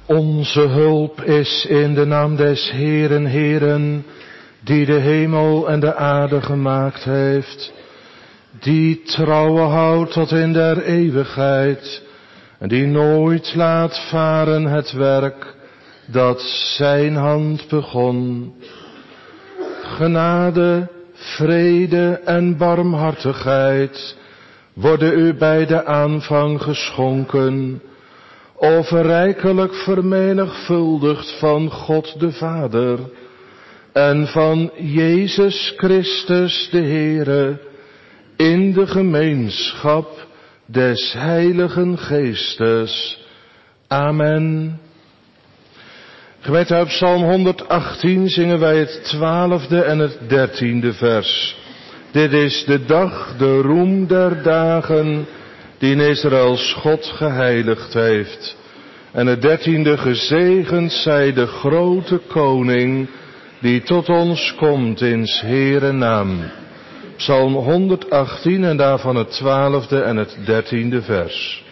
Onze hulp is in de naam des Heeren, Heeren, die de hemel en de aarde gemaakt heeft, die trouwe houdt tot in der eeuwigheid, en die nooit laat varen het werk dat zijn hand begon. Genade, vrede en barmhartigheid worden u bij de aanvang geschonken, overrijkelijk vermenigvuldigd van God de Vader en van Jezus Christus de Heere, in de gemeenschap des Heiligen Geestes. Amen. Gemeente, uit Psalm 118 zingen wij het 12e en het 13e vers. Dit is de dag, de roem der dagen, die in Israëls God geheiligd heeft. En het 13e, gezegend zij de grote koning, die tot ons komt in 's Heeren naam. Psalm 118 en daarvan het 12e en het 13e vers.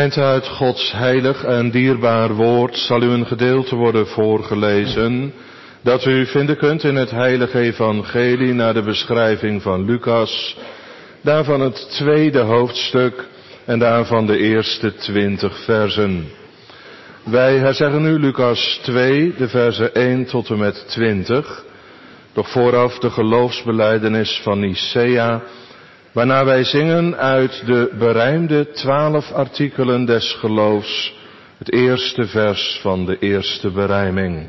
Eind uit Gods heilig en dierbaar woord zal u een gedeelte worden voorgelezen dat u vinden kunt in het heilige evangelie naar de beschrijving van Lucas, daarvan het 2e hoofdstuk en daarvan de eerste 20 versen. Wij herzeggen nu Lucas 2, de versen 1 tot en met 20, doch vooraf de geloofsbelijdenis van Nicea, waarna wij zingen uit de berijmde 12 artikelen des geloofs, het eerste vers van de eerste berijming.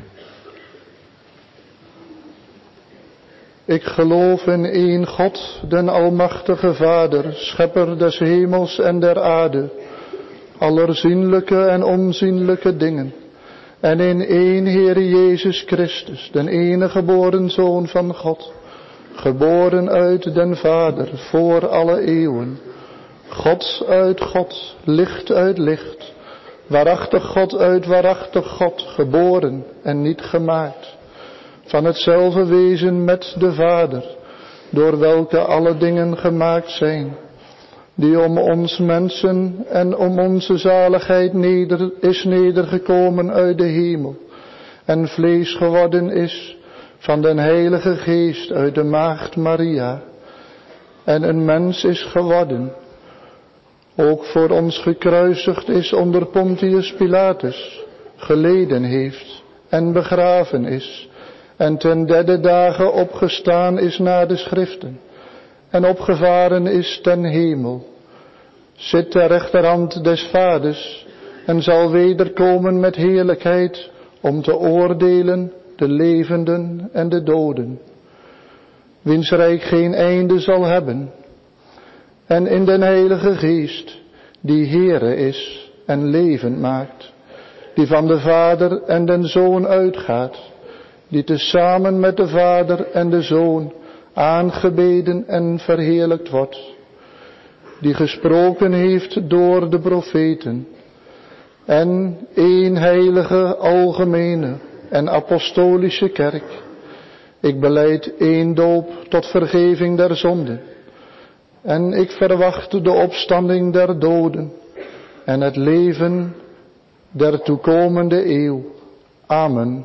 Ik geloof in één God, den almachtige Vader, schepper des hemels en der aarde, aller zienlijke en onzienlijke dingen, en in één Heere Jezus Christus, den enige geboren Zoon van God, geboren uit den Vader voor alle eeuwen, God uit God, licht uit licht, waarachtig God uit waarachtig God, geboren en niet gemaakt, van hetzelfde wezen met de Vader, door welke alle dingen gemaakt zijn, die om ons mensen en om onze zaligheid is nedergekomen uit de hemel, en vlees geworden is van den Heilige Geest uit de maagd Maria, en een mens is geworden, ook voor ons gekruisigd is onder Pontius Pilatus, geleden heeft en begraven is, en ten 3e dagen opgestaan is naar de schriften, en opgevaren is ten hemel, zit ter rechterhand des Vaders, en zal wederkomen met heerlijkheid, om te oordelen de levenden en de doden, wiens rijk geen einde zal hebben, en in den Heilige Geest, die Heere is en levend maakt, die van de Vader en den Zoon uitgaat, die tezamen met de Vader en de Zoon aangebeden en verheerlijkt wordt, die gesproken heeft door de profeten, en één heilige, algemene en apostolische kerk. Ik belijd één doop tot vergeving der zonden, en ik verwacht de opstanding der doden en het leven der toekomende eeuw. Amen.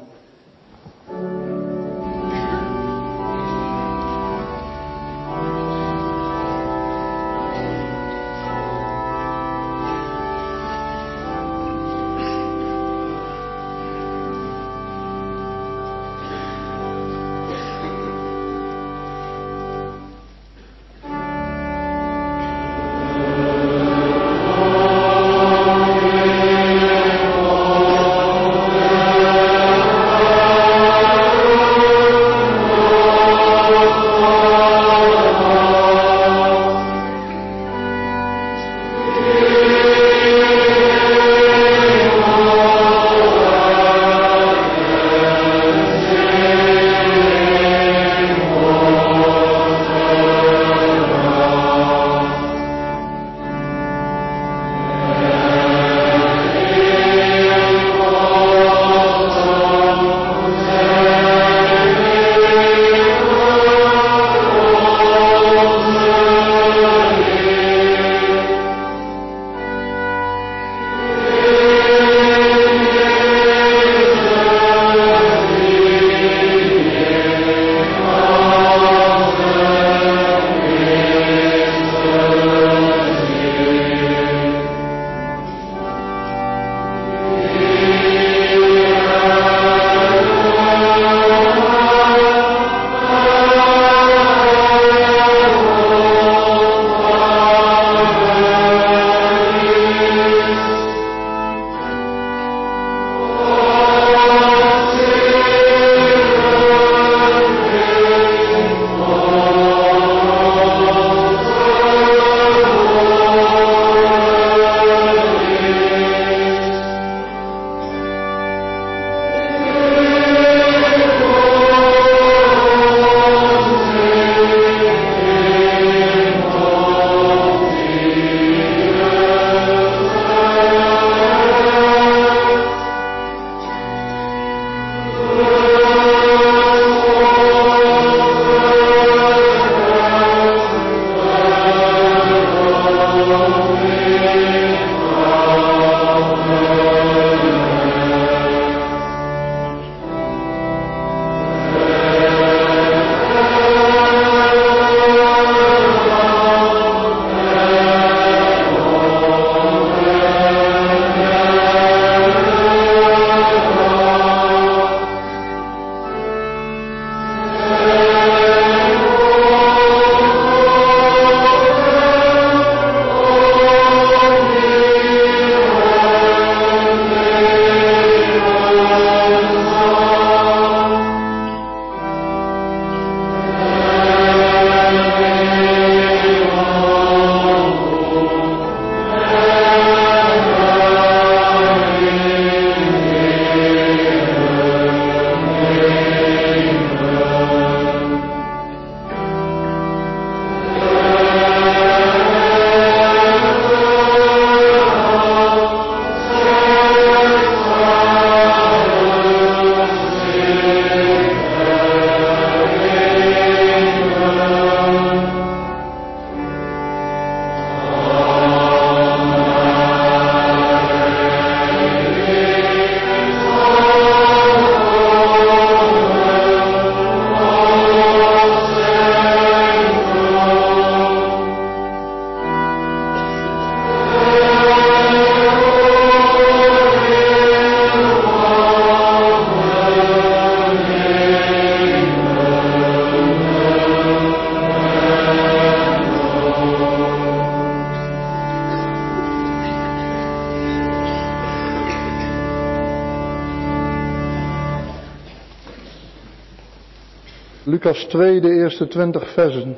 Lucas 2, de eerste 20 versen.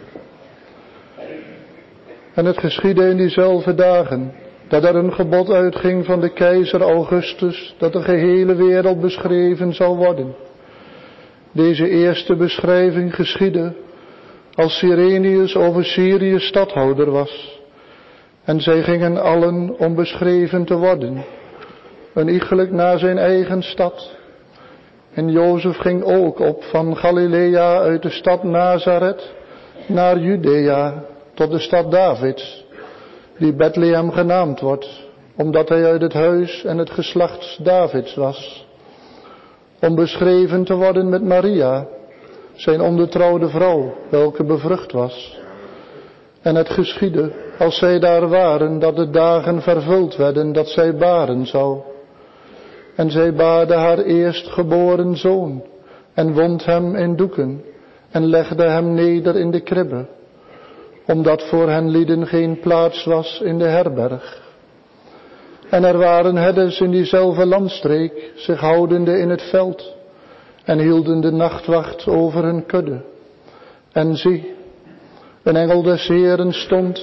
En het geschiedde in diezelfde dagen, dat er een gebod uitging van de keizer Augustus, dat de gehele wereld beschreven zou worden. Deze eerste beschrijving geschiedde als Cyrenius over Syrië stadhouder was. En zij gingen allen om beschreven te worden, een iegelijk naar zijn eigen stad. En Jozef ging ook op van Galilea uit de stad Nazareth naar Judea, tot de stad Davids, die Bethlehem genaamd wordt, omdat hij uit het huis en het geslacht Davids was. Om beschreven te worden met Maria, zijn onbetrouwde vrouw, welke bevrucht was. En het geschiedde, als zij daar waren, dat de dagen vervuld werden, dat zij baren zou. En zij baarde haar eerstgeboren zoon, en wond hem in doeken, en legde hem neder in de kribbe, omdat voor hen lieden geen plaats was in de herberg. En er waren herders in diezelfde landstreek, zich houdende in het veld, en hielden de nachtwacht over hun kudde. En zie, een engel des Heeren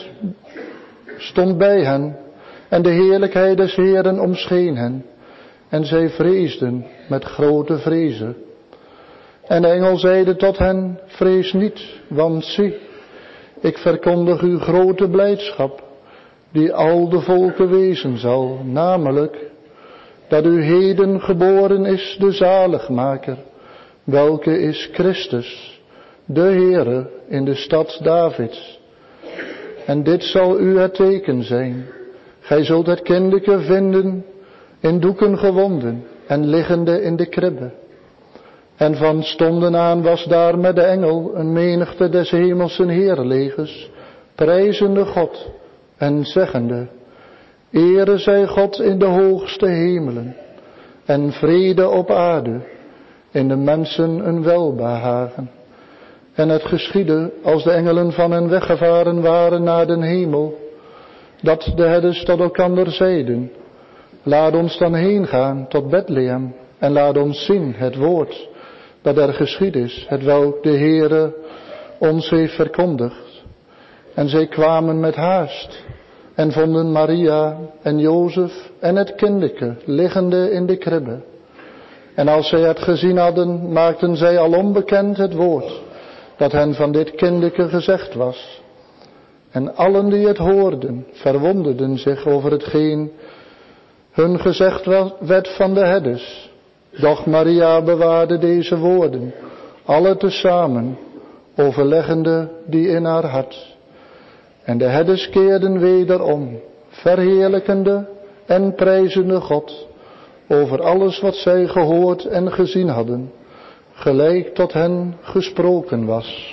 stond bij hen, en de heerlijkheid des Heeren omscheen hen, en zij vreesden met grote vrezen. En de engel zeide tot hen, vrees niet, want zie, ik verkondig u grote blijdschap, die al de volken wezen zal, namelijk, dat u heden geboren is de zaligmaker, welke is Christus, de Heere, in de stad Davids. En dit zal u het teken zijn, gij zult het kindeke vinden, in doeken gewonden, en liggende in de kribbe. En van stonden aan was daar met de engel een menigte des hemelsen heerlegers, prijzende God en zeggende, Ere zij God in de hoogste hemelen, en vrede op aarde, in de mensen een welbehagen. En het geschiedde, als de engelen van hen weggevaren waren naar den hemel, dat de herders tot elkander zeiden, laat ons dan heen gaan tot Bethlehem, en laat ons zien het woord, dat er geschied is, hetwelk de Heere ons heeft verkondigd. En zij kwamen met haast, en vonden Maria en Jozef en het kindeke liggende in de kribbe. En als zij het gezien hadden, maakten zij al onbekend het woord, dat hen van dit kindeke gezegd was. En allen die het hoorden, verwonderden zich over hetgeen hun gezegd werd van de herders. Doch Maria bewaarde deze woorden, alle tezamen, overleggende die in haar hart. En de herders keerden wederom, verheerlijkende en prijzende God, over alles wat zij gehoord en gezien hadden, gelijk tot hen gesproken was.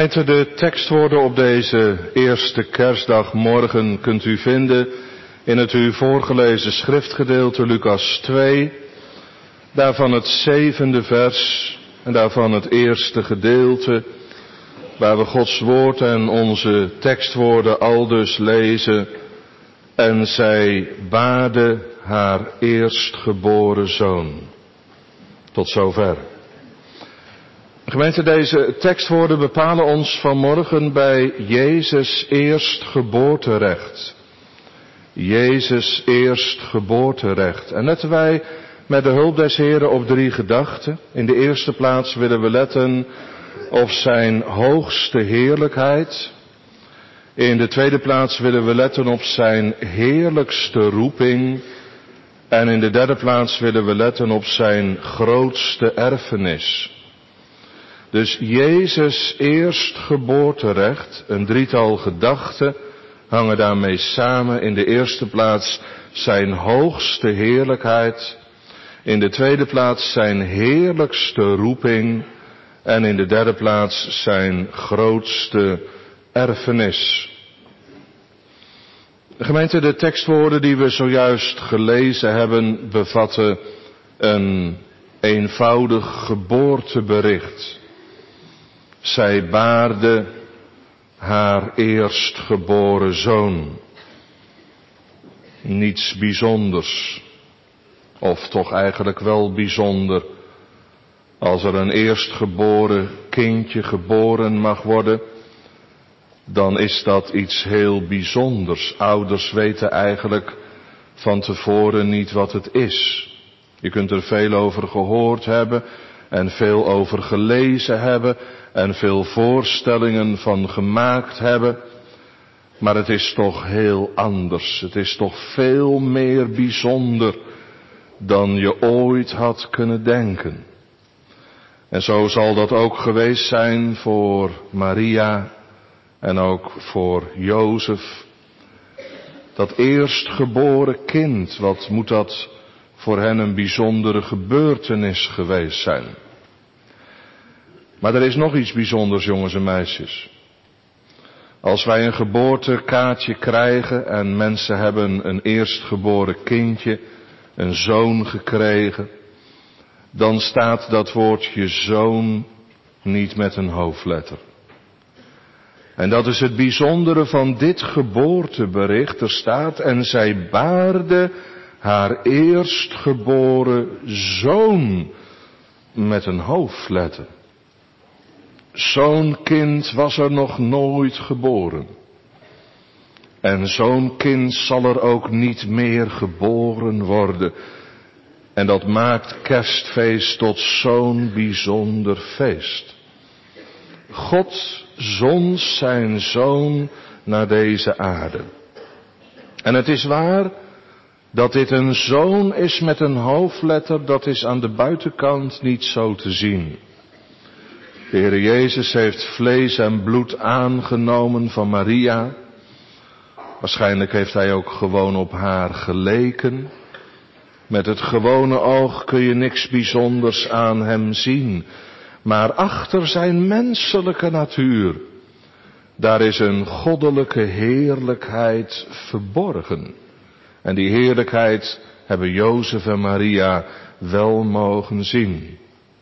Gemeente, de tekstwoorden op deze eerste kerstdagmorgen kunt u vinden in het u voorgelezen schriftgedeelte Lucas 2, daarvan het 7e vers en daarvan het eerste gedeelte, waar we Gods woord en onze tekstwoorden aldus lezen. En zij baarde haar eerstgeboren zoon. Tot zover. Gemeente, deze tekstwoorden bepalen ons vanmorgen bij Jezus' eerstgeboorterecht. Jezus' eerstgeboorterecht. En letten wij met de hulp des Heren op 3 gedachten. In de eerste plaats willen we letten op zijn hoogste heerlijkheid. In de tweede plaats willen we letten op zijn heerlijkste roeping. En in de derde plaats willen we letten op zijn grootste erfenis. Dus Jezus' eerstgeboorterecht, een drietal gedachten hangen daarmee samen. In de eerste plaats zijn hoogste heerlijkheid. In de tweede plaats zijn heerlijkste roeping. En in de derde plaats zijn grootste erfenis. Gemeente, de tekstwoorden die we zojuist gelezen hebben bevatten een eenvoudig geboortebericht. Zij baarde haar eerstgeboren zoon. Niets bijzonders, of toch eigenlijk wel bijzonder, als er een eerstgeboren kindje geboren mag worden, dan is dat iets heel bijzonders. Ouders weten eigenlijk van tevoren niet wat het is. Je kunt er veel over gehoord hebben en veel over gelezen hebben en veel voorstellingen van gemaakt hebben. Maar het is toch heel anders. Het is toch veel meer bijzonder dan je ooit had kunnen denken. En zo zal dat ook geweest zijn voor Maria en ook voor Jozef. Dat eerstgeboren kind, wat moet dat voor hen een bijzondere gebeurtenis geweest zijn. Maar er is nog iets bijzonders, jongens en meisjes. Als wij een geboortekaartje krijgen en mensen hebben een eerstgeboren kindje, een zoon gekregen, dan staat dat woordje zoon niet met een hoofdletter. En dat is het bijzondere van dit geboortebericht. Er staat, en zij baarde haar eerstgeboren zoon met een hoofdletter. Zo'n kind was er nog nooit geboren. En zo'n kind zal er ook niet meer geboren worden. En dat maakt kerstfeest tot zo'n bijzonder feest. God zond zijn zoon naar deze aarde. En het is waar dat dit een zoon is met een hoofdletter, dat is aan de buitenkant niet zo te zien. De Heer Jezus heeft vlees en bloed aangenomen van Maria. Waarschijnlijk heeft hij ook gewoon op haar geleken. Met het gewone oog kun je niks bijzonders aan hem zien. Maar achter zijn menselijke natuur, daar is een goddelijke heerlijkheid verborgen. En die heerlijkheid hebben Jozef en Maria wel mogen zien.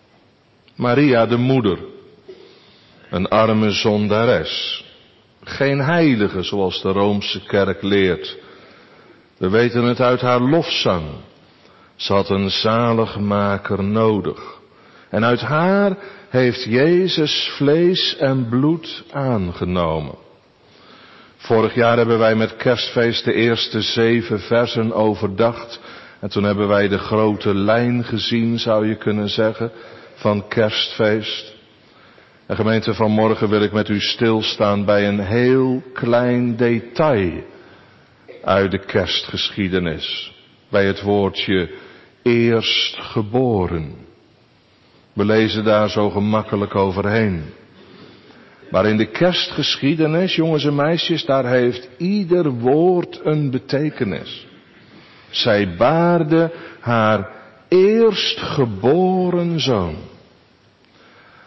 Maria de moeder, een arme zondares. Geen heilige zoals de Roomse kerk leert. We weten het uit haar lofzang. Ze had een zaligmaker nodig. En uit haar heeft Jezus vlees en bloed aangenomen. Vorig jaar hebben wij met kerstfeest de eerste 7 versen overdacht. En toen hebben wij de grote lijn gezien, zou je kunnen zeggen, van kerstfeest. En gemeente, vanmorgen wil ik met u stilstaan bij een heel klein detail uit de kerstgeschiedenis. Bij het woordje eerstgeboren. We lezen daar zo gemakkelijk overheen. Maar in de kerstgeschiedenis, jongens en meisjes, daar heeft ieder woord een betekenis. Zij baarde haar eerstgeboren zoon.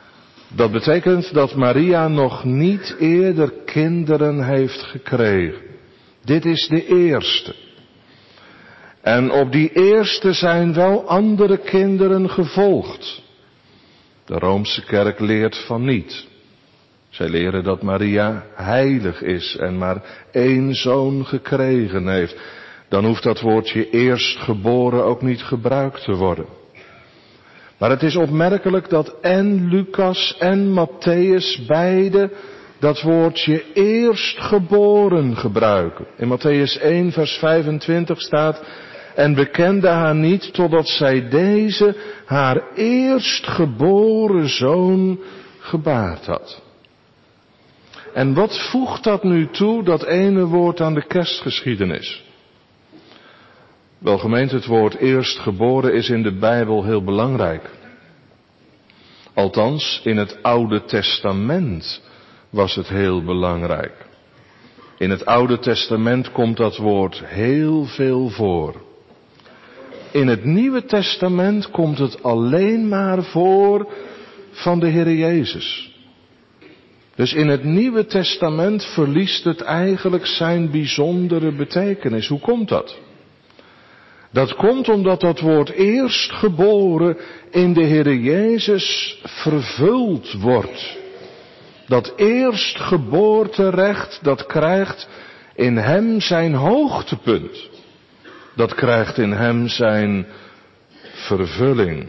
Dat betekent dat Maria nog niet eerder kinderen heeft gekregen. Dit is de eerste. En op die eerste zijn wel andere kinderen gevolgd. De Roomse kerk leert van niet. Zij leren dat Maria heilig is en maar één zoon gekregen heeft. Dan hoeft dat woordje eerstgeboren ook niet gebruikt te worden. Maar het is opmerkelijk dat en Lucas en Matthäus beide dat woordje eerstgeboren gebruiken. In Matthäus 1 vers 25 staat: en bekende haar niet totdat zij deze haar eerstgeboren zoon gebaard had. En wat voegt dat nu toe, dat ene woord aan de kerstgeschiedenis? Wel gemeente, het woord eerstgeboren is in de Bijbel heel belangrijk. Althans, in het Oude Testament was het heel belangrijk. In het Oude Testament komt dat woord heel veel voor. In het Nieuwe Testament komt het alleen maar voor van de Heer Jezus. Dus in het Nieuwe Testament verliest het eigenlijk zijn bijzondere betekenis. Hoe komt dat? Dat komt omdat dat woord eerstgeboren in de Heer Jezus vervuld wordt. Dat eerstgeboorterecht, dat krijgt in hem zijn hoogtepunt. Dat krijgt in hem zijn vervulling.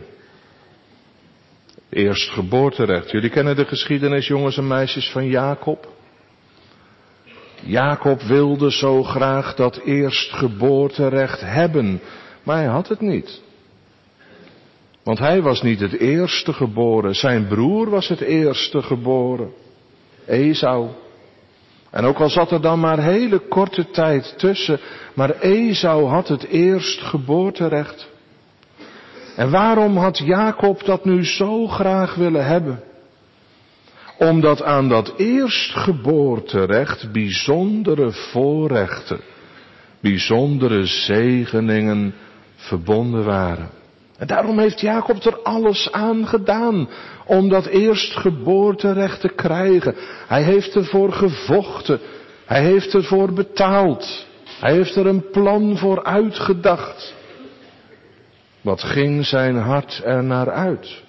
Eerstgeboorterecht. Jullie kennen de geschiedenis, jongens en meisjes, van Jacob. Jacob wilde zo graag dat eerstgeboorterecht hebben, maar hij had het niet. Want hij was niet het eerste geboren, zijn broer was het eerste geboren, Esau. En ook al zat er dan maar hele korte tijd tussen, maar Esau had het eerstgeboorterecht. En waarom had Jacob dat nu zo graag willen hebben? Omdat aan dat eerstgeboorterecht bijzondere voorrechten, bijzondere zegeningen verbonden waren. En daarom heeft Jacob er alles aan gedaan om dat eerstgeboorterecht te krijgen. Hij heeft ervoor gevochten, hij heeft ervoor betaald, hij heeft er een plan voor uitgedacht. Wat ging zijn hart er naar uit?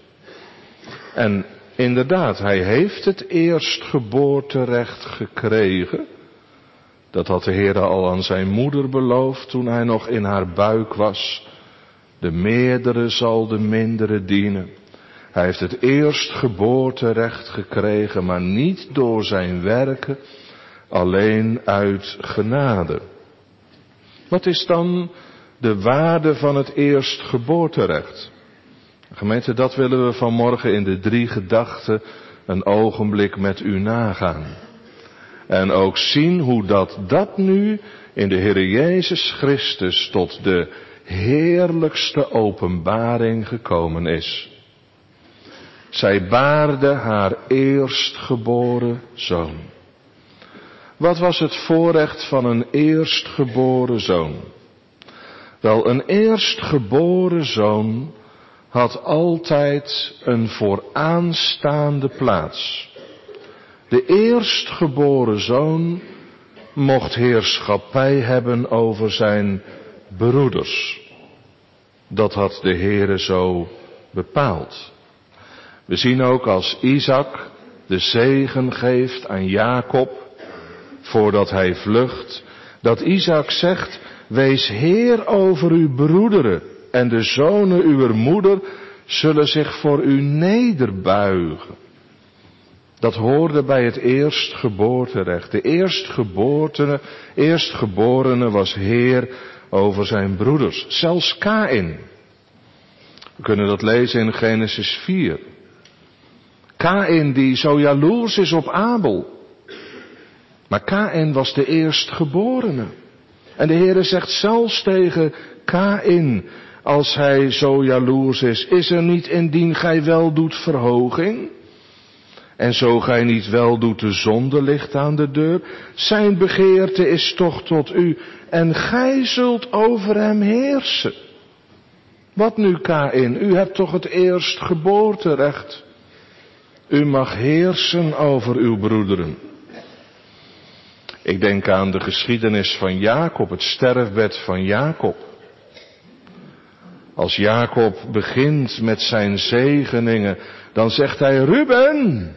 En inderdaad, hij heeft het eerstgeboorterecht gekregen. Dat had de Heer al aan zijn moeder beloofd toen hij nog in haar buik was. De meerdere zal de mindere dienen. Hij heeft het eerstgeboorterecht gekregen, maar niet door zijn werken, alleen uit genade. Wat is dan de waarde van het eerstgeboorterecht? Gemeente, dat willen we vanmorgen in de 3 gedachten een ogenblik met u nagaan. En ook zien hoe dat nu in de Heer Jezus Christus tot de heerlijkste openbaring gekomen is. Zij baarde haar eerstgeboren zoon. Wat was het voorrecht van een eerstgeboren zoon? Wel, een eerstgeboren zoon had altijd een vooraanstaande plaats. De eerstgeboren zoon mocht heerschappij hebben over zijn broeders. Dat had de Heere zo bepaald. We zien ook als Isaac de zegen geeft aan Jacob, voordat hij vlucht, dat Isaac zegt: wees heer over uw broederen en de zonen uwer moeder zullen zich voor u nederbuigen. Dat hoorde bij het eerstgeboorterecht. De eerstgeborene was heer over zijn broeders. Zelfs Kaïn. We kunnen dat lezen in Genesis 4. Kaïn die zo jaloers is op Abel. Maar Kaïn was de eerstgeborene. En de Heere zegt zelfs tegen Kaïn, als hij zo jaloers is er niet indien gij wel doet verhoging? En zo gij niet wel doet, de zonde ligt aan de deur. Zijn begeerte is toch tot u en gij zult over hem heersen. Wat nu, Kaïn? U hebt toch het eerstgeboorterecht? U mag heersen over uw broederen. Ik denk aan de geschiedenis van Jacob, het sterfbed van Jacob. Als Jacob begint met zijn zegeningen, dan zegt hij: Ruben,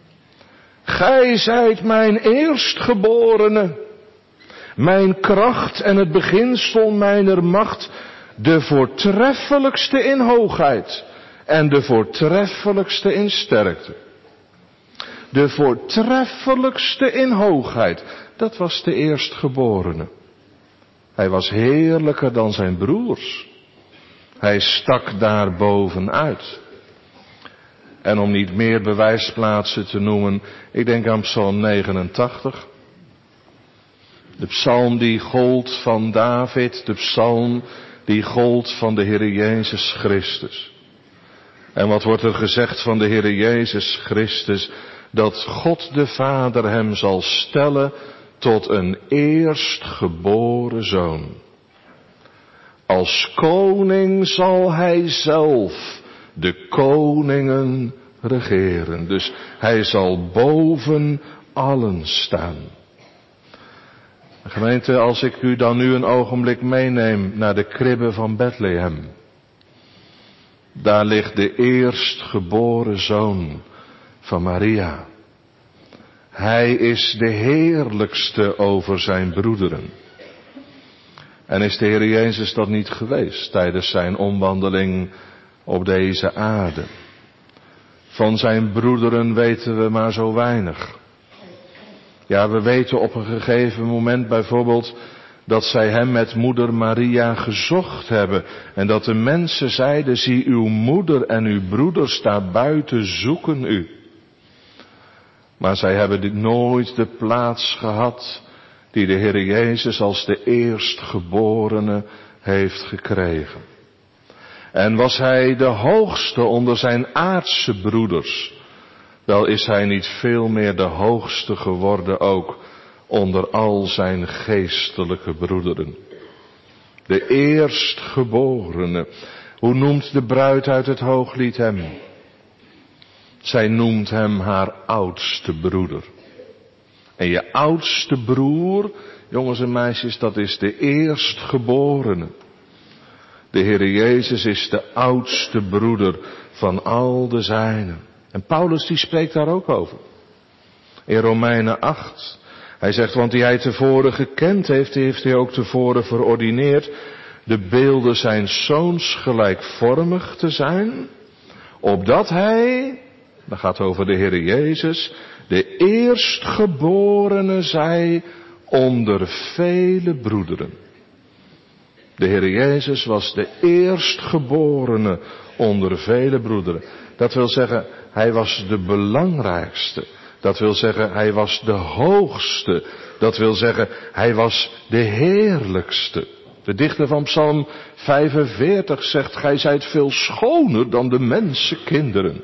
gij zijt mijn eerstgeborene, mijn kracht en het beginsel mijner macht, de voortreffelijkste in hoogheid en de voortreffelijkste in sterkte. De voortreffelijkste in hoogheid, dat was de eerstgeborene. Hij was heerlijker dan zijn broers. Hij stak daar bovenuit. En om niet meer bewijsplaatsen te noemen, ik denk aan Psalm 89. De psalm die gold van David, de psalm die gold van de Heere Jezus Christus. En wat wordt er gezegd van de Heere Jezus Christus? Dat God de Vader hem zal stellen tot een eerstgeboren zoon. Als koning zal hij zelf de koningen regeren. Dus hij zal boven allen staan. Gemeente, als ik u dan nu een ogenblik meeneem naar de kribbe van Bethlehem. Daar ligt de eerstgeboren zoon van Maria. Hij is de heerlijkste over zijn broederen. En is de Heer Jezus dat niet geweest tijdens zijn omwandeling op deze aarde? Van zijn broederen weten we maar zo weinig. Ja, we weten op een gegeven moment bijvoorbeeld dat zij hem met moeder Maria gezocht hebben. En dat de mensen zeiden: zie, uw moeder en uw broeders daar buiten zoeken u. Maar zij hebben nooit de plaats gehad die de Heer Jezus als de eerstgeborene heeft gekregen. En was hij de hoogste onder zijn aardse broeders, wel is hij niet veel meer de hoogste geworden ook onder al zijn geestelijke broederen. De eerstgeborene. Hoe noemt de bruid uit het Hooglied hem? Zij noemt hem haar oudste broeder. En je oudste broer, jongens en meisjes, dat is de eerstgeborene. De Heere Jezus is de oudste broeder van al de zijnen. En Paulus die spreekt daar ook over. In Romeinen 8. Hij zegt, want die hij tevoren gekend heeft, die heeft hij ook tevoren verordineerd de beelden zijn zoons gelijkvormig te zijn, opdat hij, dat gaat over de Heere Jezus, de eerstgeborene zij onder vele broederen. De Heere Jezus was de eerstgeborene onder vele broederen. Dat wil zeggen, hij was de belangrijkste. Dat wil zeggen, hij was de hoogste. Dat wil zeggen, hij was de heerlijkste. De dichter van Psalm 45 zegt, gij zijt veel schoner dan de mensenkinderen.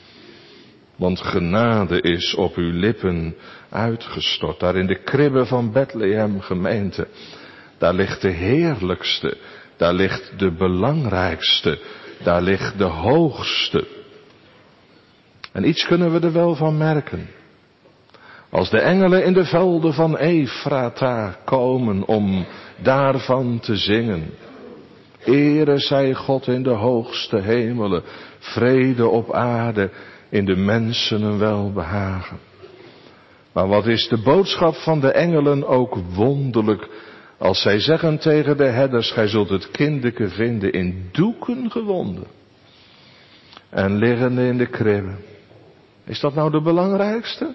Want genade is op uw lippen uitgestort. Daar in de kribbe van Bethlehem, gemeente. Daar ligt de heerlijkste. Daar ligt de belangrijkste. Daar ligt de hoogste. En iets kunnen we er wel van merken. Als de engelen in de velden van Efrata komen om daarvan te zingen. Ere zij God in de hoogste hemelen, vrede op aarde, in de mensen een welbehagen. Maar wat is de boodschap van de engelen ook wonderlijk, als zij zeggen tegen de herders, gij zult het kindeke vinden in doeken gewonden en liggende in de kribbe. Is dat nou de belangrijkste?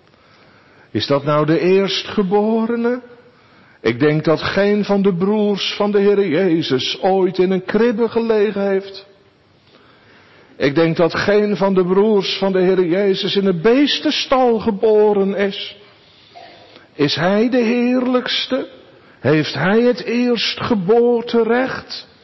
Is dat nou de eerstgeborene? Ik denk dat geen van de broers van de Heere Jezus ooit in een kribbe gelegen heeft. Ik denk dat geen van de broers van de Heere Jezus in een beestenstal geboren is. Is hij de heerlijkste? Heeft hij het eerstgeboorterecht?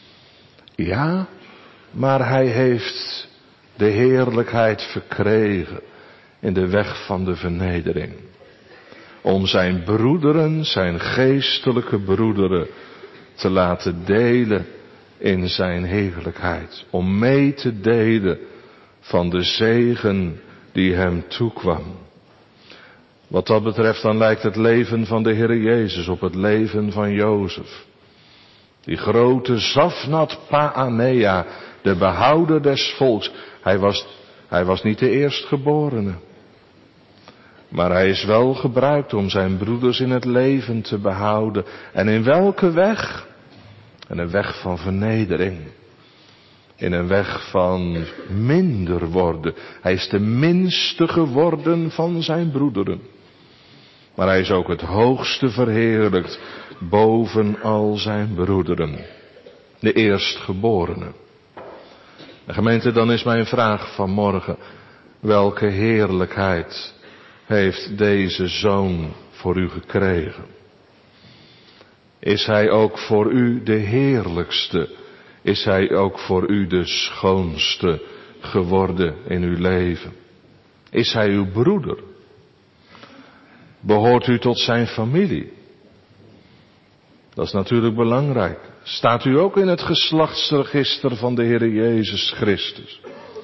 Ja, maar hij heeft de heerlijkheid verkregen in de weg van de vernedering. Om zijn broederen, zijn geestelijke broederen, te laten delen in zijn heerlijkheid. Om mee te delen van de zegen die hem toekwam. Wat dat betreft dan lijkt het leven van de Heere Jezus op het leven van Jozef. Die grote Zafnat Paanea, de behouder des volks. Hij was niet de eerstgeborene. Maar hij is wel gebruikt om zijn broeders in het leven te behouden. En in welke weg? In een weg van vernedering. In een weg van minder worden. Hij is de minste geworden van zijn broederen. Maar hij is ook het hoogste verheerlijkt boven al zijn broederen. De eerstgeborene. En gemeente, dan is mijn vraag vanmorgen. Welke heerlijkheid heeft deze zoon voor u gekregen? Is hij ook voor u de heerlijkste? Is hij ook voor u de schoonste geworden in uw leven? Is hij uw broeder? Behoort u tot zijn familie? Dat is natuurlijk belangrijk. Staat u ook in het geslachtsregister van de Heere Jezus Christus?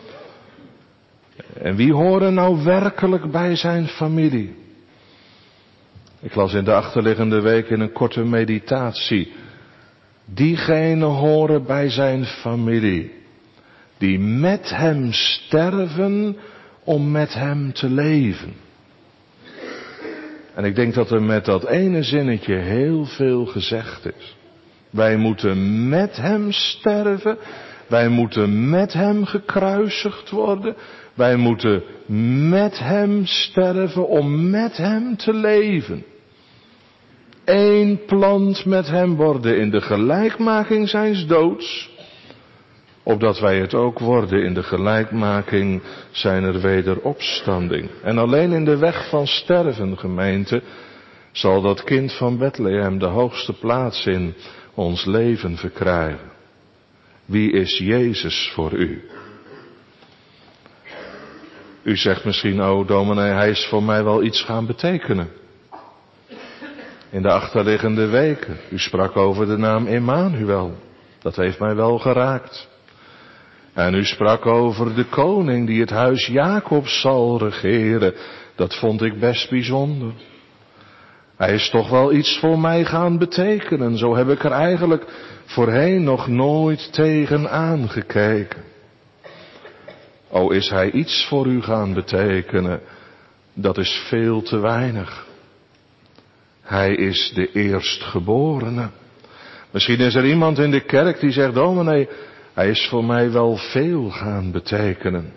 En wie horen nou werkelijk bij zijn familie? Ik las in de achterliggende week in een korte meditatie. Diegenen horen bij zijn familie, die met hem sterven om met hem te leven. En ik denk dat er met dat ene zinnetje heel veel gezegd is. Wij moeten met hem sterven, wij moeten met hem gekruisigd worden, wij moeten met hem sterven om met hem te leven. Eén plant met hem worden in de gelijkmaking zijns doods, opdat wij het ook worden in de gelijkmaking zijner wederopstanding. En alleen in de weg van sterven, gemeente, zal dat kind van Bethlehem de hoogste plaats in ons leven verkrijgen. Wie is Jezus voor u? U zegt misschien, oh dominee, hij is voor mij wel iets gaan betekenen. In de achterliggende weken, u sprak over de naam Emmanuel. Dat heeft mij wel geraakt. En u sprak over de koning die het huis Jacobs zal regeren. Dat vond ik best bijzonder. Hij is toch wel iets voor mij gaan betekenen. Zo heb ik er eigenlijk voorheen nog nooit tegen aangekeken. O, is hij iets voor u gaan betekenen? Dat is veel te weinig. Hij is de eerstgeborene. Misschien is er iemand in de kerk die zegt, dominee, hij is voor mij wel veel gaan betekenen.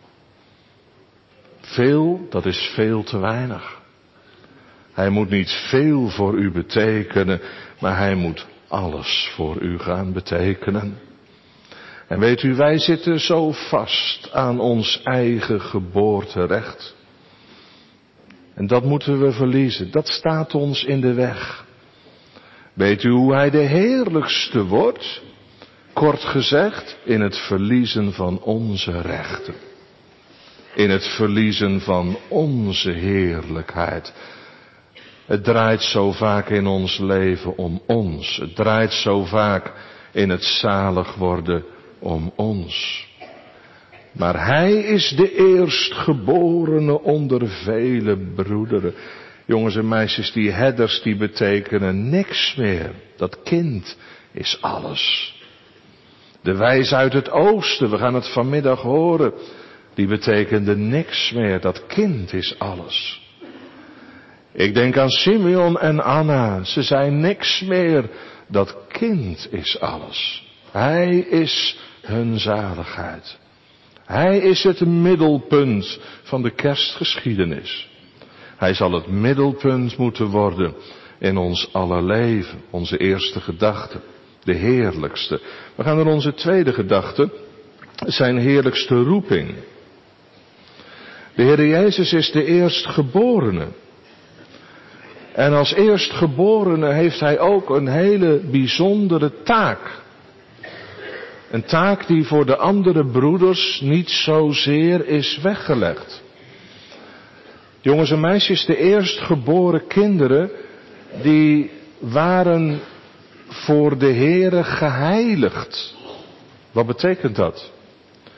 Veel, dat is veel te weinig. Hij moet niet veel voor u betekenen, maar hij moet alles voor u gaan betekenen. En weet u, wij zitten zo vast aan ons eigen geboorterecht. En dat moeten we verliezen. Dat staat ons in de weg. Weet u hoe hij de heerlijkste wordt? Kort gezegd, in het verliezen van onze rechten. In het verliezen van onze heerlijkheid. Het draait zo vaak in ons leven om ons. Het draait zo vaak in het zalig worden om ons. Maar hij is de eerstgeborene onder vele broederen. Jongens en meisjes, die herders die betekenen niks meer. Dat kind is alles. De wijs uit het oosten, we gaan het vanmiddag horen, die betekende niks meer. Dat kind is alles. Ik denk aan Simeon en Anna, ze zijn niks meer. Dat kind is alles. Hij is hun zaligheid. Hij is het middelpunt van de kerstgeschiedenis. Hij zal het middelpunt moeten worden in ons aller leven. Onze eerste gedachte, de heerlijkste. We gaan naar onze tweede gedachte, zijn heerlijkste roeping. De Heer Jezus is de eerstgeborene. En als eerstgeborene heeft hij ook een hele bijzondere taak. Een taak die voor de andere broeders niet zozeer is weggelegd. Jongens en meisjes, de eerstgeboren kinderen, die waren voor de Heere geheiligd. Wat betekent dat?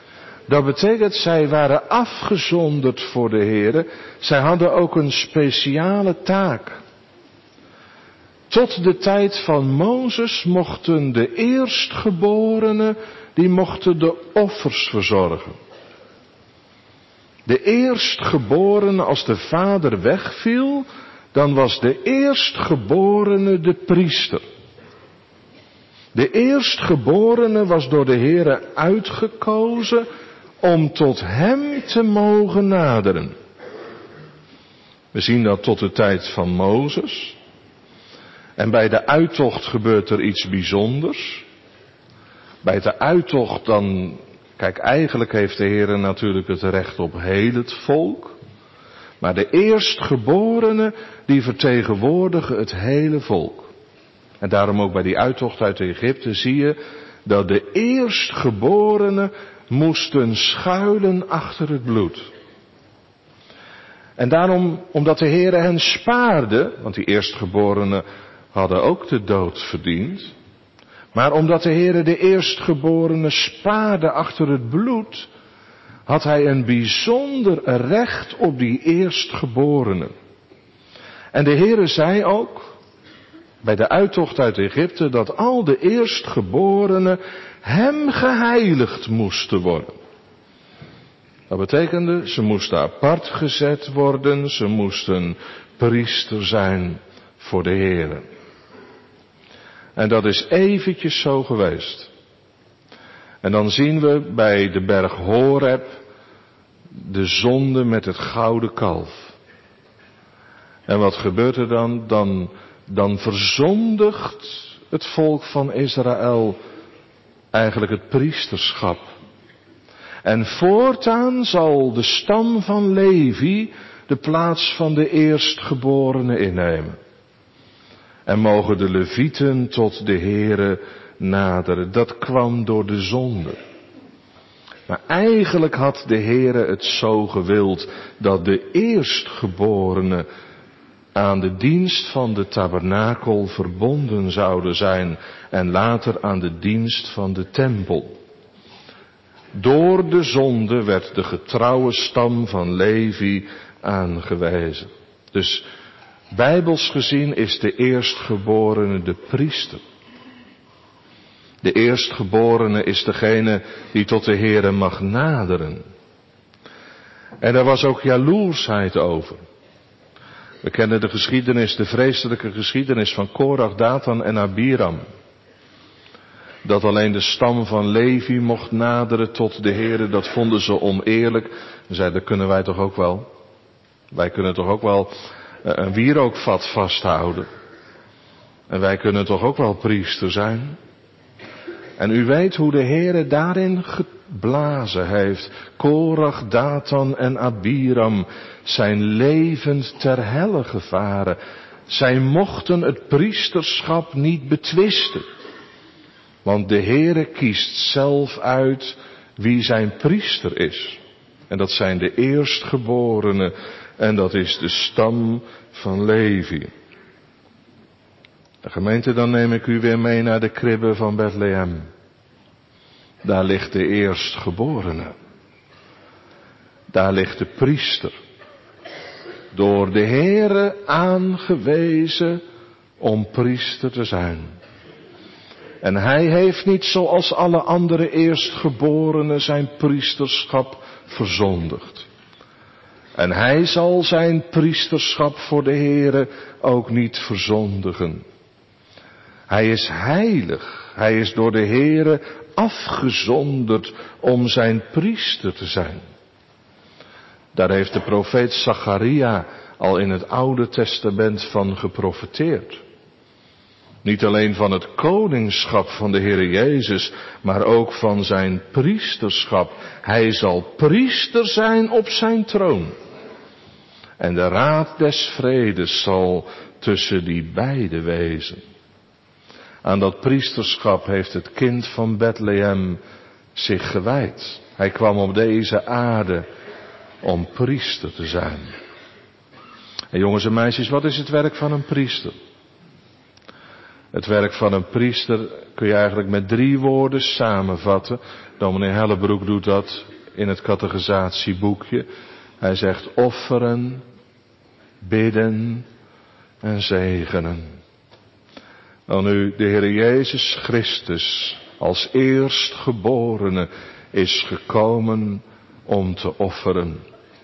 Dat betekent, zij waren afgezonderd voor de Heere. Zij hadden ook een speciale taak. Tot de tijd van Mozes mochten de eerstgeborenen, die mochten de offers verzorgen. De eerstgeborene, als de vader wegviel, dan was de eerstgeborene de priester. De eerstgeborene was door de Heere uitgekozen om tot hem te mogen naderen. We zien dat tot de tijd van Mozes. En bij de uittocht gebeurt er iets bijzonders. Bij de uittocht dan, kijk, eigenlijk heeft de Heere natuurlijk het recht op heel het volk. Maar de eerstgeborenen, die vertegenwoordigen het hele volk. En daarom ook bij die uittocht uit Egypte zie je dat de eerstgeborenen moesten schuilen achter het bloed. En daarom, omdat de Heere hen spaarde, want die eerstgeborenen hadden ook de dood verdiend. Maar omdat de Heere de eerstgeborenen spaarde achter het bloed, had hij een bijzonder recht op die eerstgeborenen. En de Heere zei ook, bij de uittocht uit Egypte, dat al de eerstgeborenen hem geheiligd moesten worden. Dat betekende, ze moesten apart gezet worden, ze moesten priester zijn voor de Heere. En dat is eventjes zo geweest. En dan zien we bij de berg Horeb de zonde met het gouden kalf. En wat gebeurt er dan? Dan verzondigt het volk van Israël eigenlijk het priesterschap. En voortaan zal de stam van Levi de plaats van de eerstgeborene innemen. En mogen de Levieten tot de Heere naderen. Dat kwam door de zonde. Maar eigenlijk had de Heere het zo gewild dat de eerstgeborenen aan de dienst van de tabernakel verbonden zouden zijn en later aan de dienst van de tempel. Door de zonde werd de getrouwe stam van Levi aangewezen. Dus bijbels gezien is de eerstgeborene de priester. De eerstgeborene is degene die tot de Heere mag naderen. En daar was ook jaloersheid over. We kennen de geschiedenis, de vreselijke geschiedenis van Korach, Datan en Abiram. Dat alleen de stam van Levi mocht naderen tot de Heere, dat vonden ze oneerlijk. Ze zeiden, dat kunnen wij toch ook wel. Wij kunnen toch ook wel een wierookvat vasthouden. En wij kunnen toch ook wel priester zijn. En u weet hoe de Heere daarin geblazen heeft. Korach, Datan en Abiram zijn levend ter helle gevaren. Zij mochten het priesterschap niet betwisten. Want de Heere kiest zelf uit wie zijn priester is. En dat zijn de eerstgeborenen. En dat is de stam van Levi. De gemeente, dan neem ik u weer mee naar de kribbe van Bethlehem. Daar ligt de eerstgeborene. Daar ligt de priester. Door de Heere aangewezen om priester te zijn. En hij heeft niet zoals alle andere eerstgeborenen zijn priesterschap verzondigd. En hij zal zijn priesterschap voor de Heere ook niet verzondigen. Hij is heilig. Hij is door de Heere afgezonderd om zijn priester te zijn. Daar heeft de profeet Zacharia al in het Oude Testament van geprofeteerd. Niet alleen van het koningschap van de Heere Jezus, maar ook van zijn priesterschap. Hij zal priester zijn op zijn troon. En de raad des vredes zal tussen die beiden wezen. Aan dat priesterschap heeft het kind van Bethlehem zich gewijd. Hij kwam op deze aarde om priester te zijn. En jongens en meisjes, wat is het werk van een priester? Het werk van een priester kun je eigenlijk met 3 woorden samenvatten. Dominee Hellebroek doet dat in het catechisatieboekje. Hij zegt offeren, bidden en zegenen. Wel nu, de Heer Jezus Christus als eerstgeborene is gekomen om te offeren.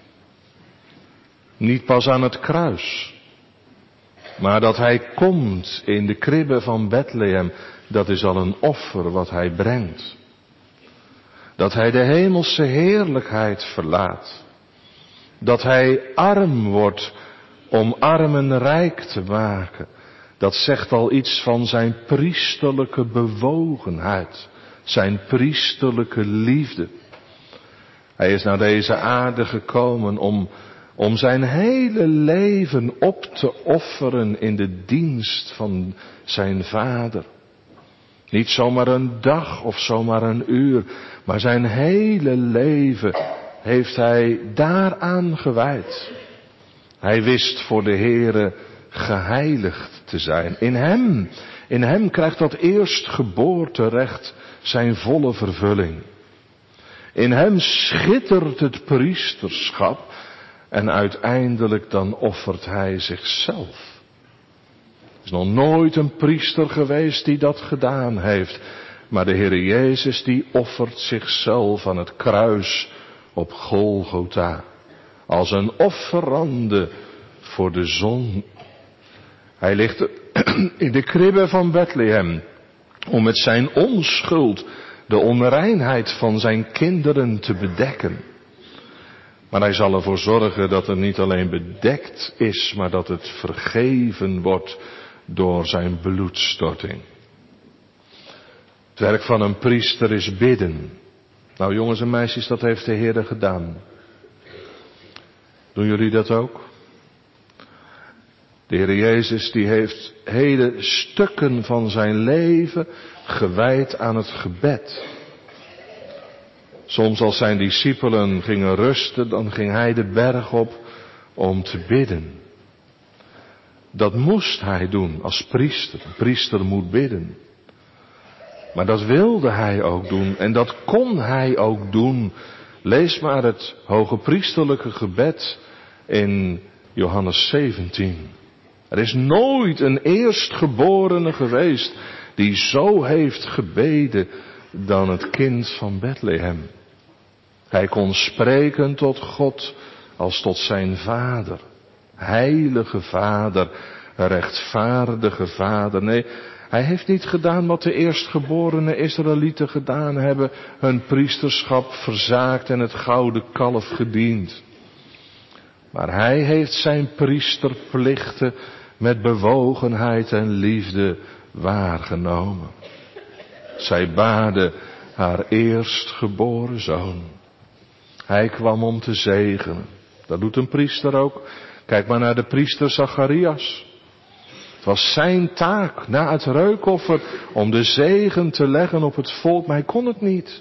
Niet pas aan het kruis, maar dat hij komt in de kribbe van Bethlehem, dat is al een offer wat hij brengt. Dat hij de hemelse heerlijkheid verlaat. Dat hij arm wordt om armen rijk te maken. Dat zegt al iets van zijn priesterlijke bewogenheid. Zijn priesterlijke liefde. Hij is naar deze aarde gekomen om zijn hele leven op te offeren in de dienst van zijn Vader. Niet zomaar een dag of zomaar een uur, maar zijn hele leven heeft hij daaraan gewijd. Hij wist voor de Heere geheiligd te zijn. In hem krijgt dat eerstgeboorterecht zijn volle vervulling. In hem schittert het priesterschap en uiteindelijk dan offert hij zichzelf. Er is nog nooit een priester geweest die dat gedaan heeft. Maar de Heere Jezus die offert zichzelf aan het kruis op Golgotha. Als een offerande voor de zon. Hij ligt in de kribbe van Bethlehem. Om met zijn onschuld de onreinheid van zijn kinderen te bedekken. Maar hij zal ervoor zorgen dat het niet alleen bedekt is, maar dat het vergeven wordt door zijn bloedstorting. Het werk van een priester is bidden. Nou jongens en meisjes, dat heeft de Heer gedaan. Doen jullie dat ook? De Heer Jezus die heeft hele stukken van zijn leven gewijd aan het gebed. Soms als zijn discipelen gingen rusten, dan ging hij de berg op om te bidden. Dat moest hij doen als priester. Een priester moet bidden. Maar dat wilde hij ook doen en dat kon hij ook doen. Lees maar het hoge priesterlijke gebed in Johannes 17. Er is nooit een eerstgeborene geweest die zo heeft gebeden dan het kind van Bethlehem. Hij kon spreken tot God als tot zijn vader. Heilige Vader, rechtvaardige Vader. Nee, hij heeft niet gedaan wat de eerstgeborene Israëlieten gedaan hebben. Hun priesterschap verzaakt en het gouden kalf gediend. Maar hij heeft zijn priesterplichten met bewogenheid en liefde waargenomen. Zij baarde haar eerstgeboren zoon. Hij kwam om te zegenen. Dat doet een priester ook. Kijk maar naar de priester Zacharias. Het was zijn taak na het reukoffer om de zegen te leggen op het volk, maar hij kon het niet.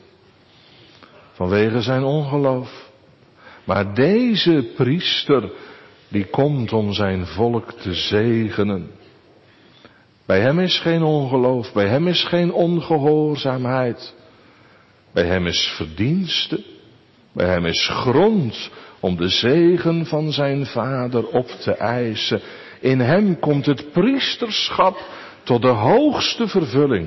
Vanwege zijn ongeloof. Maar deze priester, die komt om zijn volk te zegenen. Bij hem is geen ongeloof, bij hem is geen ongehoorzaamheid. Bij hem is verdienste, bij hem is grond om de zegen van zijn vader op te eisen. In hem komt het priesterschap tot de hoogste vervulling.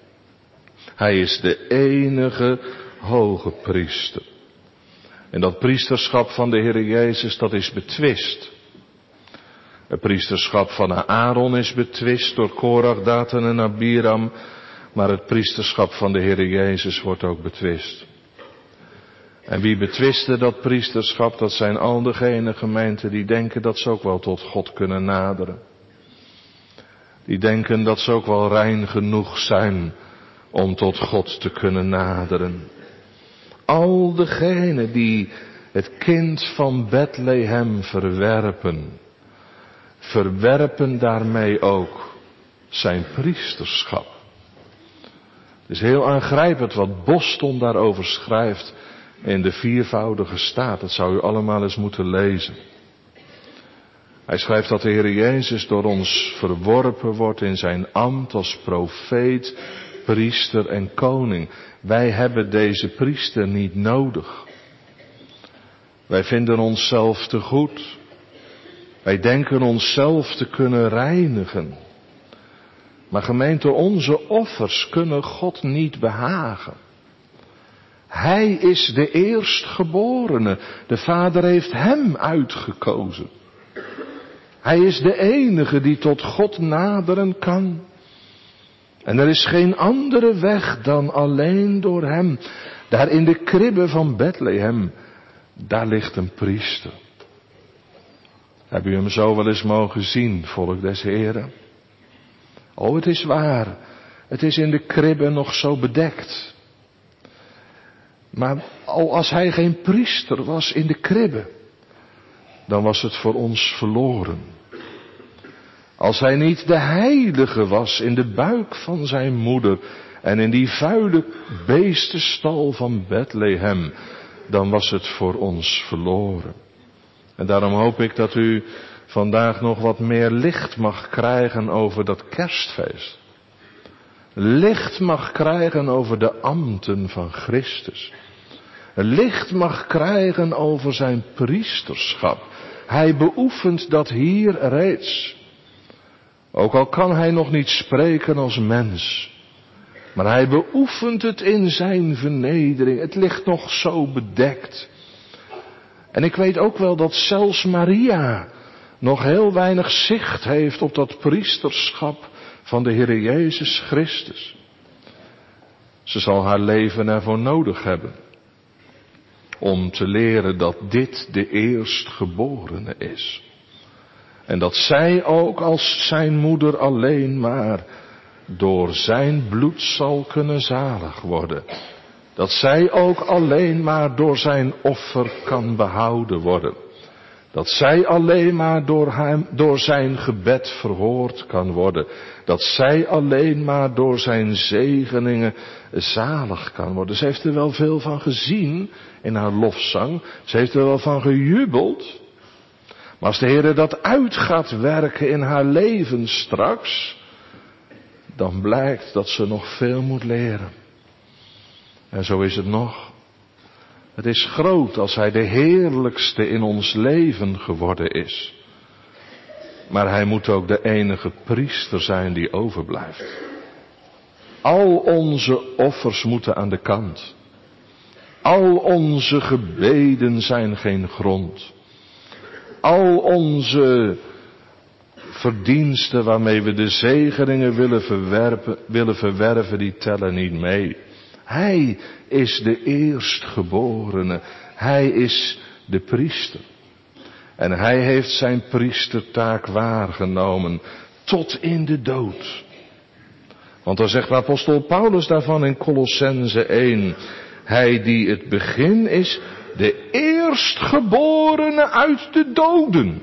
Hij is de enige hoge priester. En dat priesterschap van de Heer Jezus, dat is betwist. Het priesterschap van Aaron is betwist door Korach, Datan en Abiram. Maar het priesterschap van de Heer Jezus wordt ook betwist. En wie betwisten dat priesterschap, dat zijn al degene gemeenten die denken dat ze ook wel tot God kunnen naderen. Die denken dat ze ook wel rein genoeg zijn om tot God te kunnen naderen. Al degenen die het kind van Bethlehem verwerpen daarmee ook zijn priesterschap. Het is heel aangrijpend wat Boston daarover schrijft in de viervoudige staat. Dat zou u allemaal eens moeten lezen. Hij schrijft dat de Heer Jezus door ons verworpen wordt in zijn ambt als profeet, priester en koning. Wij hebben deze priester niet nodig. Wij vinden onszelf te goed. Wij denken onszelf te kunnen reinigen. Maar gemeente, onze offers kunnen God niet behagen. Hij is de eerstgeborene. De Vader heeft hem uitgekozen. Hij is de enige die tot God naderen kan. En er is geen andere weg dan alleen door hem. Daar in de kribbe van Bethlehem, daar ligt een priester. Heb u hem zo wel eens mogen zien, volk des Heren? Oh, het is waar. Het is in de kribbe nog zo bedekt. Maar al als hij geen priester was in de kribbe, dan was het voor ons verloren. Als hij niet de heilige was in de buik van zijn moeder en in die vuile beestenstal van Bethlehem, dan was het voor ons verloren. En daarom hoop ik dat u vandaag nog wat meer licht mag krijgen over dat kerstfeest. Licht mag krijgen over de ambten van Christus. Licht mag krijgen over zijn priesterschap. Hij beoefent dat hier reeds. Ook al kan hij nog niet spreken als mens. Maar hij beoefent het in zijn vernedering. Het ligt nog zo bedekt. En ik weet ook wel dat zelfs Maria nog heel weinig zicht heeft op dat priesterschap van de Heer Jezus Christus. Ze zal haar leven ervoor nodig hebben. Om te leren dat dit de eerstgeborene is. En dat zij ook als zijn moeder alleen maar door zijn bloed zal kunnen zalig worden. Dat zij ook alleen maar door zijn offer kan behouden worden. Dat zij alleen maar door zijn gebed verhoord kan worden. Dat zij alleen maar door zijn zegeningen zalig kan worden. Ze heeft er wel veel van gezien in haar lofzang. Ze heeft er wel van gejubeld. Maar als de Heer dat uit gaat werken in haar leven straks, dan blijkt dat ze nog veel moet leren. En zo is het nog. Het is groot als hij de heerlijkste in ons leven geworden is. Maar hij moet ook de enige priester zijn die overblijft. Al onze offers moeten aan de kant. Al onze gebeden zijn geen grond. Al onze verdiensten waarmee we de zegeningen willen verwerven, die tellen niet mee. Hij is de eerstgeborene. Hij is de priester. En hij heeft zijn priestertaak waargenomen tot in de dood. Want dan zegt de apostel Paulus daarvan in Kolossenzen 1. Hij die het begin is, de eerstgeborene uit de doden.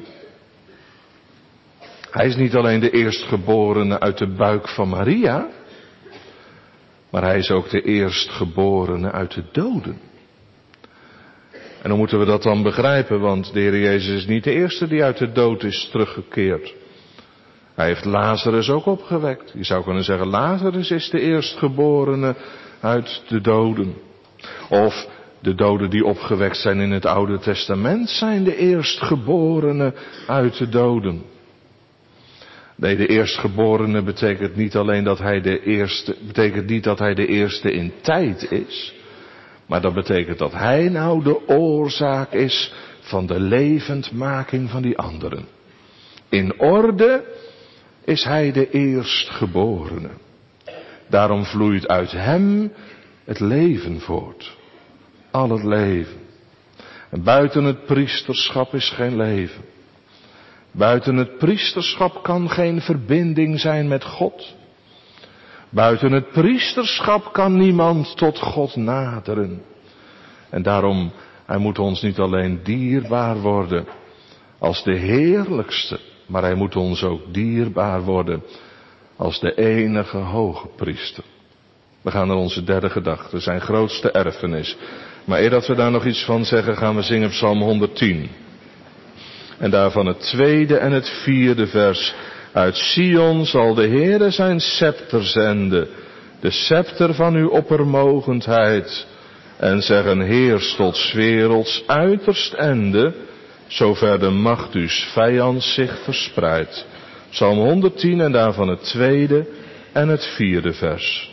Hij is niet alleen de eerstgeborene uit de buik van Maria, maar hij is ook de eerstgeborene uit de doden. En hoe moeten we dat dan begrijpen? Want de Heer Jezus is niet de eerste die uit de dood is teruggekeerd. Hij heeft Lazarus ook opgewekt. Je zou kunnen zeggen, Lazarus is de eerstgeborene uit de doden. Of de doden die opgewekt zijn in het Oude Testament zijn de eerstgeborene uit de doden. Nee, de eerstgeborene betekent niet alleen dat hij de eerste in tijd is. Maar dat betekent dat hij nou de oorzaak is van de levendmaking van die anderen. In orde is hij de eerstgeborene. Daarom vloeit uit hem het leven voort. Al het leven. En buiten het priesterschap is geen leven. Buiten het priesterschap kan geen verbinding zijn met God. Buiten het priesterschap kan niemand tot God naderen. En daarom, hij moet ons niet alleen dierbaar worden als de heerlijkste, maar hij moet ons ook dierbaar worden als de enige hoge priester. We gaan naar onze derde gedachte, zijn grootste erfenis. Maar eer dat we daar nog iets van zeggen, gaan we zingen Psalm 110. En daarvan het tweede en het vierde vers. Uit Sion zal de Heere zijn scepter zenden, de scepter van uw oppermogendheid. en zeggen heers tot 's werelds uiterst ende, zover de macht uws vijands zich verspreidt. Psalm 110 en daarvan het 2e en het 4e vers.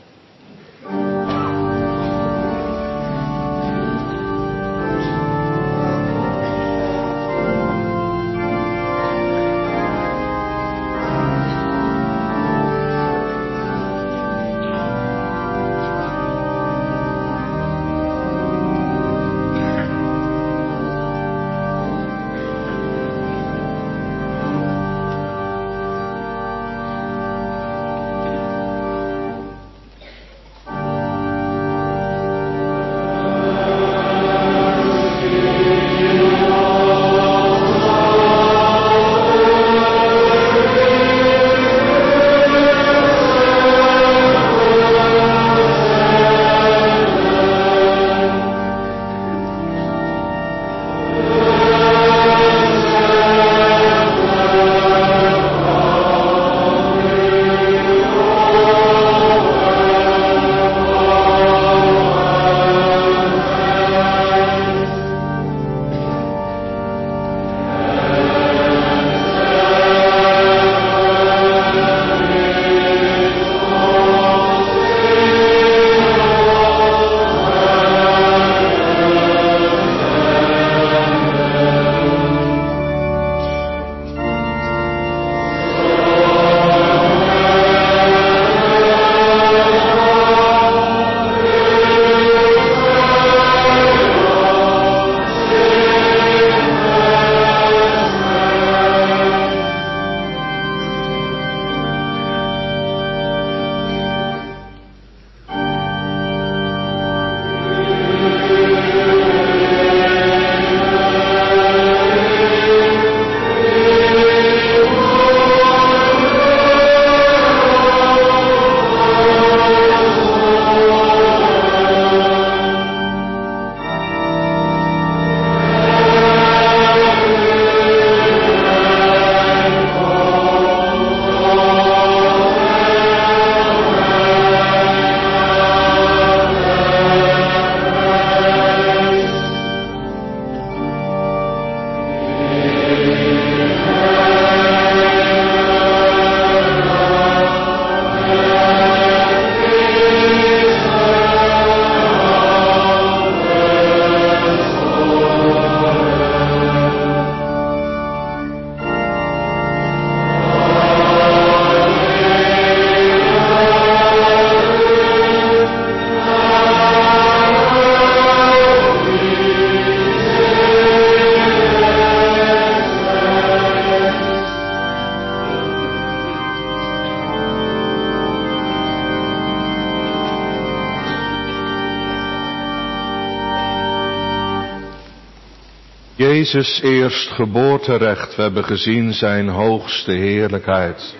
Jezus eerstgeboorterecht, we hebben gezien zijn hoogste heerlijkheid.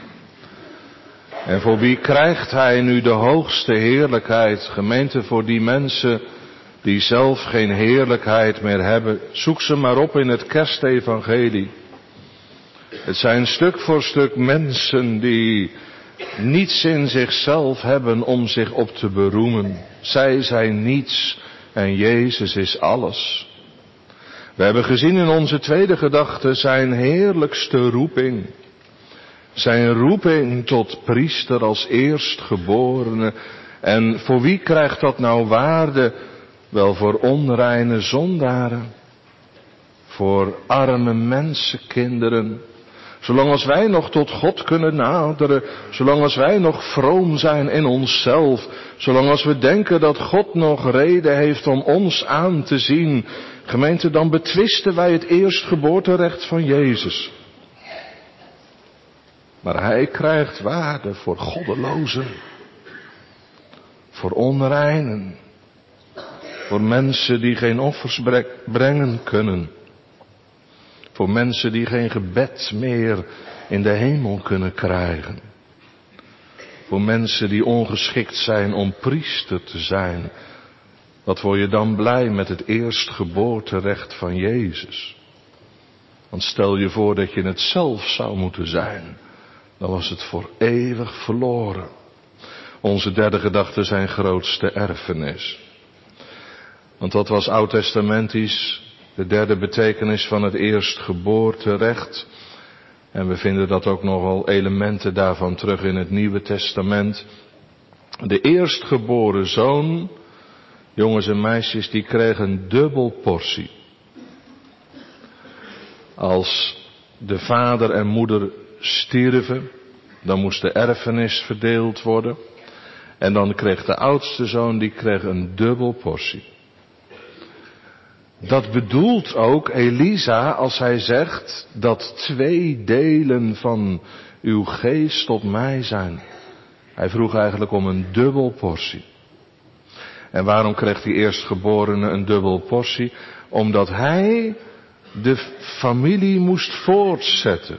En voor wie krijgt hij nu de hoogste heerlijkheid? Gemeente, voor die mensen die zelf geen heerlijkheid meer hebben. Zoek ze maar op in het kerstevangelie. Het zijn stuk voor stuk mensen die niets in zichzelf hebben om zich op te beroemen. Zij zijn niets en Jezus is alles. We hebben gezien in onze tweede gedachte zijn heerlijkste roeping. Zijn roeping tot priester als eerstgeborene. En voor wie krijgt dat nou waarde? Wel voor onreine zondaren. Voor arme mensenkinderen. Zolang als wij nog tot God kunnen naderen. Zolang als wij nog vroom zijn in onszelf. Zolang als we denken dat God nog reden heeft om ons aan te zien. Gemeente, dan betwisten wij het eerstgeboorterecht van Jezus. Maar hij krijgt waarde voor goddelozen. Voor onreinen. Voor mensen die geen offers brengen kunnen. Voor mensen die geen gebed meer in de hemel kunnen krijgen. Voor mensen die ongeschikt zijn om priester te zijn. Wat word je dan blij met het eerstgeboorterecht van Jezus? Want stel je voor dat je het zelf zou moeten zijn. Dan was het voor eeuwig verloren. Onze derde gedachte zijn grootste erfenis. Want dat was oud-testamentisch de derde betekenis van het eerstgeboorterecht. En we vinden dat ook nogal elementen daarvan terug in het Nieuwe Testament. De eerstgeboren zoon, jongens en meisjes, die kreeg een dubbel portie. Als de vader en moeder stierven, dan moest de erfenis verdeeld worden. En dan kreeg de oudste zoon, die kreeg een dubbel portie. Dat bedoelt ook Elisa als hij zegt dat 2 delen van uw geest tot mij zijn. Hij vroeg eigenlijk om een dubbel portie. En waarom kreeg die eerstgeborene een dubbel portie? Omdat hij de familie moest voortzetten.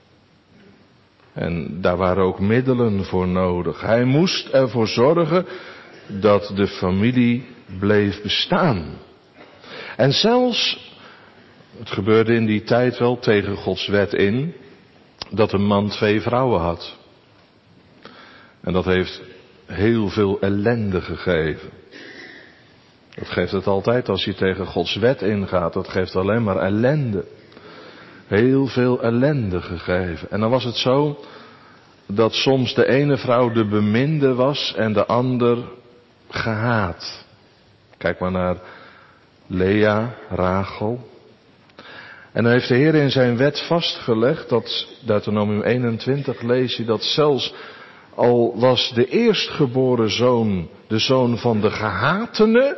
En daar waren ook middelen voor nodig. Hij moest ervoor zorgen dat de familie bleef bestaan. En zelfs, het gebeurde in die tijd wel tegen Gods wet in, dat een man 2 vrouwen had. En dat heeft heel veel ellende gegeven. Dat geeft het altijd als je tegen Gods wet ingaat. Dat geeft alleen maar ellende. Heel veel ellende gegeven. En dan was het zo dat soms de ene vrouw de beminde was en de ander gehaat. Kijk maar naar Lea, Rachel. En dan heeft de Heer in zijn wet vastgelegd, dat Deuteronomium 21 lees je, dat zelfs al was de eerstgeboren zoon de zoon van de gehatene,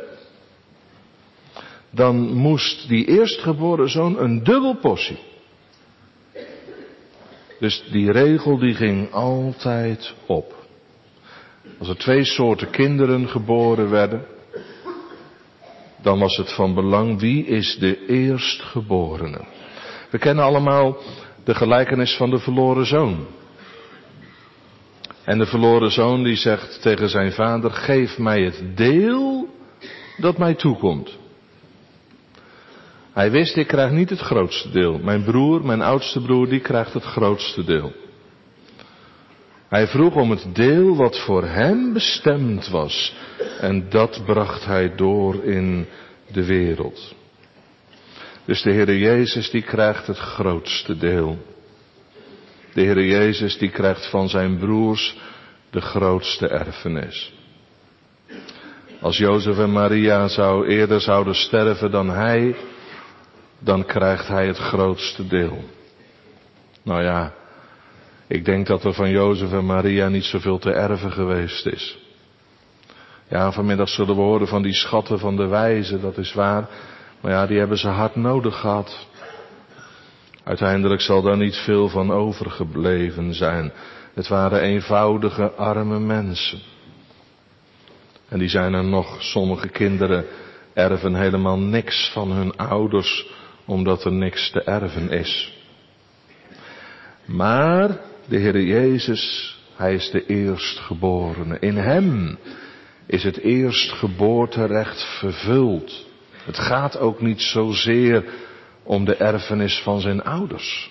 dan moest die eerstgeboren zoon een dubbel portie. Dus die regel die ging altijd op. Als er 2 soorten kinderen geboren werden, dan was het van belang wie is de eerstgeborene. We kennen allemaal de gelijkenis van de verloren zoon. En de verloren zoon die zegt tegen zijn vader, geef mij het deel dat mij toekomt. Hij wist, ik krijg niet het grootste deel. Mijn broer, mijn oudste broer, die krijgt het grootste deel. Hij vroeg om het deel wat voor hem bestemd was. En dat bracht hij door in de wereld. Dus de Heere Jezus die krijgt het grootste deel. De Heere Jezus die krijgt van zijn broers de grootste erfenis. Als Jozef en Maria eerder zouden sterven dan hij, dan krijgt hij het grootste deel. Nou ja, ik denk dat er van Jozef en Maria niet zoveel te erven geweest is. Ja, vanmiddag zullen we horen van die schatten van de wijzen, dat is waar. Maar ja, die hebben ze hard nodig gehad. Uiteindelijk zal daar niet veel van overgebleven zijn. Het waren eenvoudige, arme mensen. En die zijn er nog. Sommige kinderen erven helemaal niks van hun ouders, omdat er niks te erven is. Maar de Heere Jezus, hij is de eerstgeborene. In hem is het eerstgeboorterecht vervuld. Het gaat ook niet zozeer om de erfenis van zijn ouders.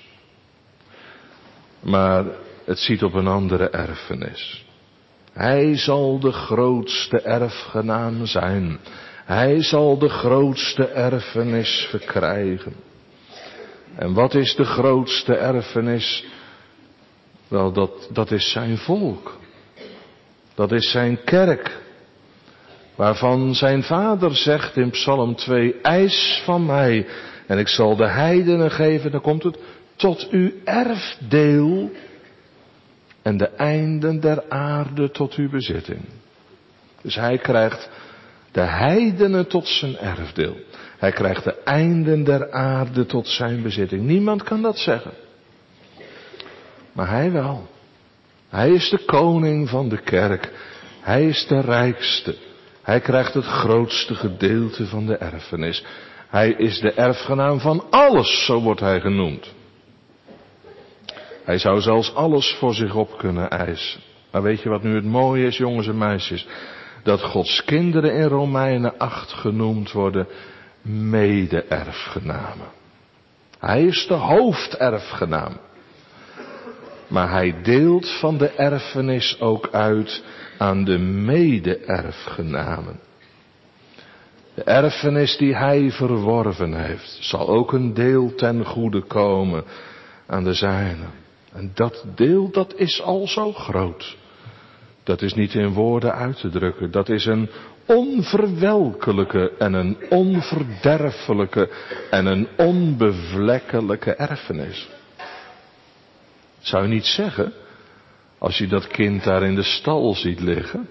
Maar het ziet op een andere erfenis. Hij zal de grootste erfgenaam zijn. Hij zal de grootste erfenis verkrijgen. En wat is de grootste erfenis? Wel, dat is zijn volk. Dat is zijn kerk. Waarvan zijn vader zegt in Psalm 2, eis van mij en ik zal de heidenen geven, dan komt het, tot uw erfdeel en de einden der aarde tot uw bezitting. Dus hij krijgt de heidenen tot zijn erfdeel. Hij krijgt de einden der aarde tot zijn bezitting. Niemand kan dat zeggen. Maar hij wel. Hij is de koning van de kerk. Hij is de rijkste. Hij krijgt het grootste gedeelte van de erfenis. Hij is de erfgenaam van alles, zo wordt hij genoemd. Hij zou zelfs alles voor zich op kunnen eisen. Maar weet je wat nu het mooie is, jongens en meisjes? Dat Gods kinderen in Romeinen 8 genoemd worden mede-erfgenamen. Hij is de hoofderfgenaam. Maar hij deelt van de erfenis ook uit aan de mede-erfgenamen. De erfenis die hij verworven heeft, zal ook een deel ten goede komen aan de zijnen. En dat deel, dat is al zo groot. Dat is niet in woorden uit te drukken. Dat is een onverwelkelijke en een onverderfelijke en een onbevlekkelijke erfenis. Zou je niet zeggen, als je dat kind daar in de stal ziet liggen?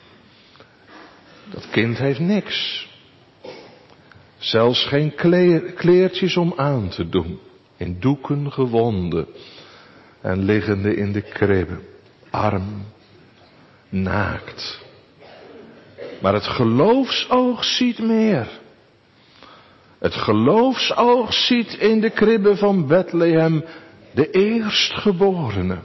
Dat kind heeft niks. Zelfs geen kleertjes om aan te doen. In doeken gewonden. En liggende in de kribbe. Arm. Naakt. Maar het geloofsoog ziet meer. Het geloofsoog ziet in de kribbe van Bethlehem de eerstgeborene.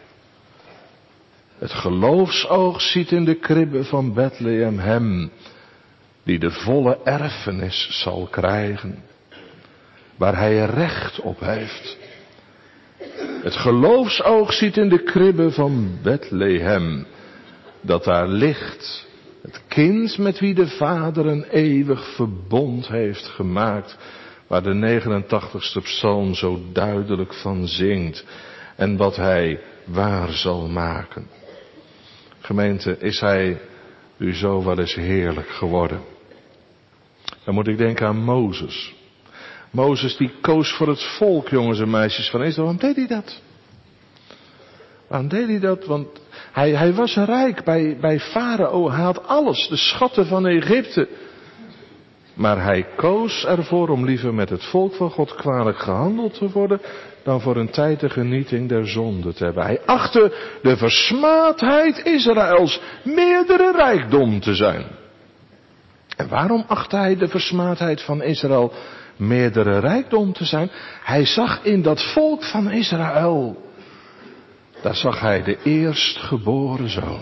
Het geloofsoog ziet in de kribbe van Bethlehem hem die de volle erfenis zal krijgen, waar hij recht op heeft. Het geloofsoog ziet in de kribbe van Bethlehem dat daar ligt het kind met wie de Vader een eeuwig verbond heeft gemaakt, waar de 89ste psalm zo duidelijk van zingt en wat hij waar zal maken. Gemeente, is hij u zo wel eens heerlijk geworden? Dan moet ik denken aan Mozes. Mozes die koos voor het volk, jongens en meisjes van Israël. Waarom deed hij dat? Waarom deed hij dat? Want hij was rijk bij Farao. Hij had alles, de schatten van Egypte. Maar hij koos ervoor om liever met het volk van God kwalijk gehandeld te worden, dan voor een tijd de genieting der zonde te hebben. Hij achtte de versmaadheid Israëls meerdere rijkdom te zijn. En waarom achtte hij de versmaadheid van Israël meerdere rijkdom te zijn? Hij zag in dat volk van Israël, daar zag hij de eerstgeboren zoon.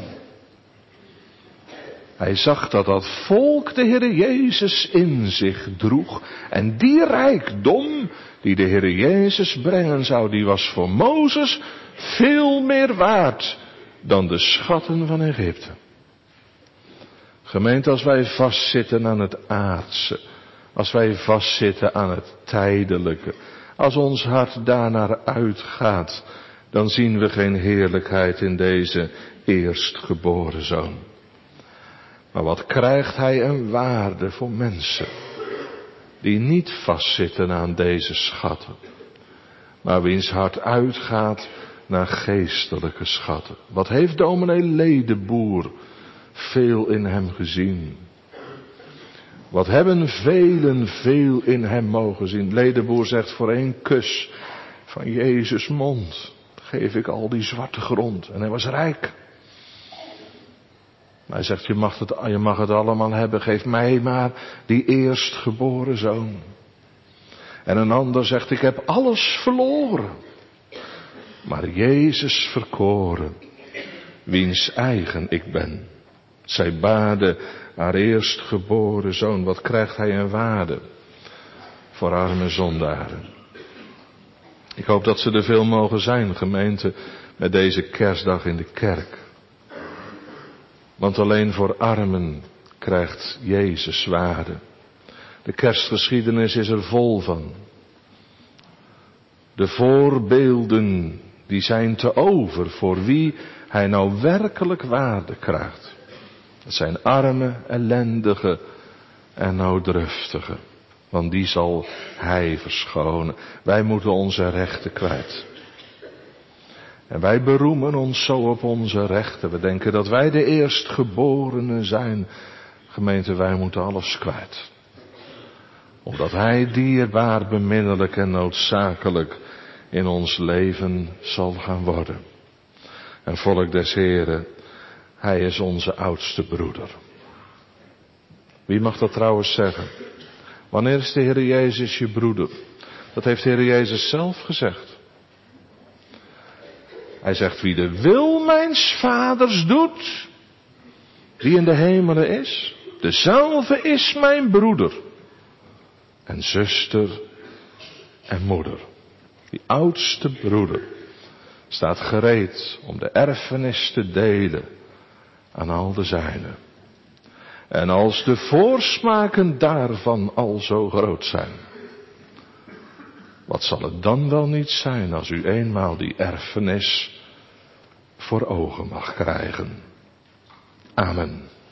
Hij zag dat dat volk de Heere Jezus in zich droeg. En die rijkdom die de Heere Jezus brengen zou, die was voor Mozes veel meer waard dan de schatten van Egypte. Gemeente, als wij vastzitten aan het aardse, als wij vastzitten aan het tijdelijke, als ons hart daarnaar uitgaat, dan zien we geen heerlijkheid in deze eerstgeboren zoon. Maar wat krijgt hij een waarde voor mensen die niet vastzitten aan deze schatten, maar wiens hart uitgaat naar geestelijke schatten. Wat heeft dominee Ledeboer veel in hem gezien? Wat hebben velen veel in hem mogen zien? Ledeboer zegt, voor 1 kus van Jezus' mond geef ik al die zwarte grond. En hij was rijk. Hij zegt, je mag het allemaal hebben, geef mij maar die eerstgeboren zoon. En een ander zegt, ik heb alles verloren, maar Jezus verkoren, wiens eigen ik ben. Zij baarde haar eerstgeboren zoon. Wat krijgt hij een waarde voor arme zondaren? Ik hoop dat ze er veel mogen zijn, gemeente, met deze kerstdag in de kerk. Want alleen voor armen krijgt Jezus waarde. De kerstgeschiedenis is er vol van. De voorbeelden die zijn te over voor wie hij nou werkelijk waarde krijgt. Het zijn arme, ellendige en nooddruftige. Want die zal hij verschonen. Wij moeten onze rechten kwijt. En wij beroemen ons zo op onze rechten. We denken dat wij de eerstgeborenen zijn. Gemeente, wij moeten alles kwijt. Omdat hij dierbaar, beminnelijk en noodzakelijk in ons leven zal gaan worden. En volk des Heren, hij is onze oudste broeder. Wie mag dat trouwens zeggen? Wanneer is de Heer Jezus je broeder? Dat heeft de Heer Jezus zelf gezegd. Hij zegt, wie de wil mijns vaders doet, die in de hemelen is, dezelfde is mijn broeder en zuster en moeder. Die oudste broeder staat gereed om de erfenis te delen aan al de zijnen. En als de voorsmaken daarvan al zo groot zijn, wat zal het dan wel niet zijn als u eenmaal die erfenis voor ogen mag krijgen. Amen.